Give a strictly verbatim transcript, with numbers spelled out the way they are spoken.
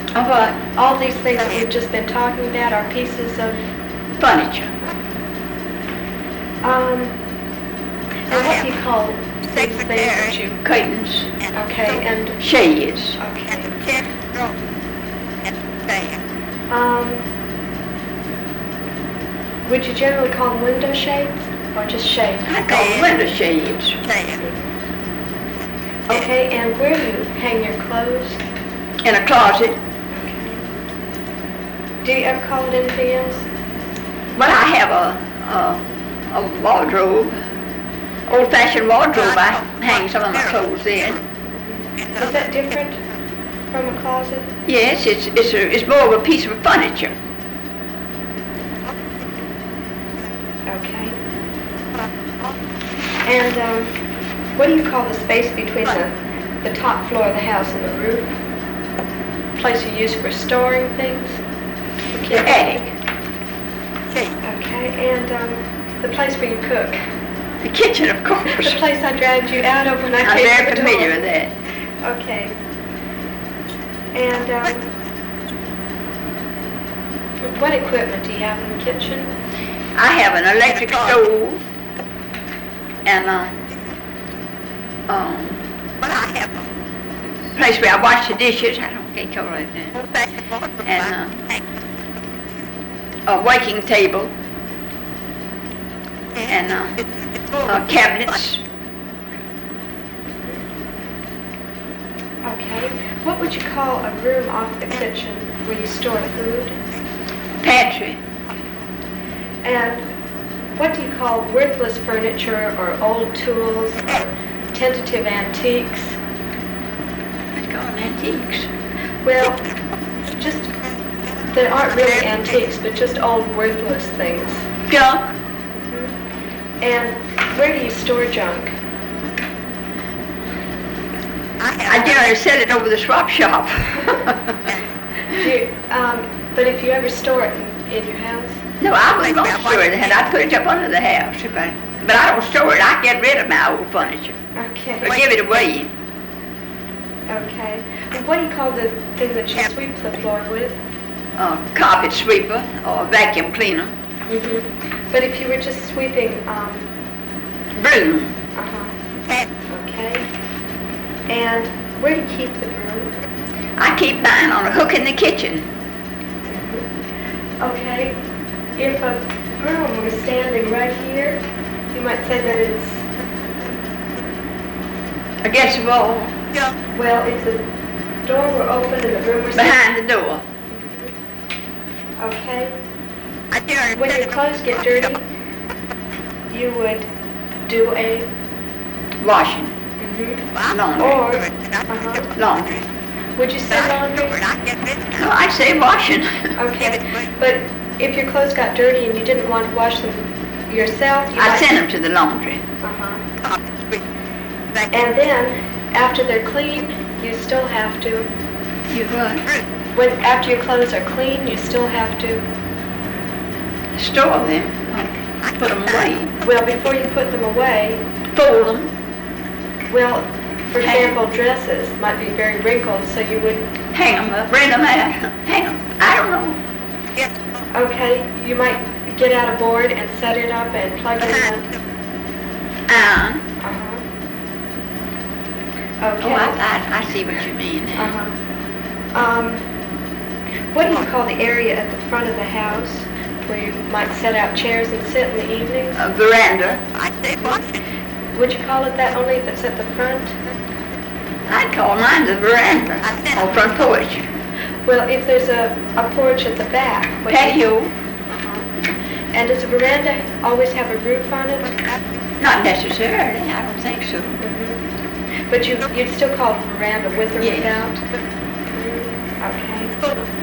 Of what? All these things that we've just been talking about are pieces of Furniture. Um, and what do you call these things that you... Curtains. Okay, and... Shades. Okay. Um, would you generally call them window shades, or just shades? I call them window shades. Okay, and where do you hang your clothes? In a closet. Okay. Do you ever call it anything else? Well, I have a, a, a wardrobe, old-fashioned wardrobe. I hang some of my clothes in. Is that different from a closet? Yes, it's it's a, it's more of a piece of furniture. Okay. And um, what do you call the space between the, the top floor of the house and the roof? Place you use for storing things? The attic. Okay, and um, the place where you cook? The kitchen, of course. The place I dragged you out of when I I'm came very to the familiar door. with that. Okay. And um, what equipment do you have in the kitchen? I have an electric stove and a um, place where I wash the dishes. I don't think I like that. And uh, a working table and uh, uh, cabinets. Okay. What would you call a room off the kitchen where you store food? Pantry. And what do you call worthless furniture or old tools or tentative antiques? I call them antiques. Well, just, they aren't really antiques, but just old worthless things. Junk. Mm-hmm. And where do you store junk? I generally set it over the swap shop. Do you, um, but if you ever store it in, in your house? No, I wouldn't go store it, and I'd put it up under the house. If I, but I don't store it. I get rid of my old furniture. Okay. Or give it away. Okay. And what do you call the thing that you sweep the floor with? Uh, carpet sweeper or vacuum cleaner. Mm-hmm. But if you were just sweeping, um... Broom. Uh-huh. Okay. And where do you keep the broom? I keep mine on a hook in the kitchen. Okay. If a broom were standing right here, you might say that it's... Against the wall. Yeah. Well, if the door were open and the broom were behind the door. Okay. When your clothes get dirty, you would do a... Washing. Mm-hmm. Laundry. Or... Uh-huh. Laundry. Would you say laundry? No, I say washing. Okay. But if your clothes got dirty and you didn't want to wash them yourself, you I might... send them to the laundry. Uh-huh. And then, after they're clean, you still have to... You what? When, after your clothes are clean, you still have to... Store them. I put them away. Well, before you put them away... Fold them. Well, for example, dresses might be very wrinkled, so you would... Hang them up. Bring them out. Hang them. I don't know. Yes. Okay, you might get out a board and set it up and plug it in. Uh, Uh-huh. Okay. oh, I, I, I see what you mean now. Uh-huh. Um, what do you call the area at the front of the house where you might set out chairs and sit in the evenings? A veranda. I say what? Would you call it that only if it's at the front? I'd call mine the veranda. Or front porch. Well, if there's a, a porch at the back. what do you- Patio. Uh-huh. And does a veranda always have a roof on it? Not necessarily. I don't think so. Mm-hmm. But you, you'd still call it a veranda with or Yes. without? Mm-hmm. Okay.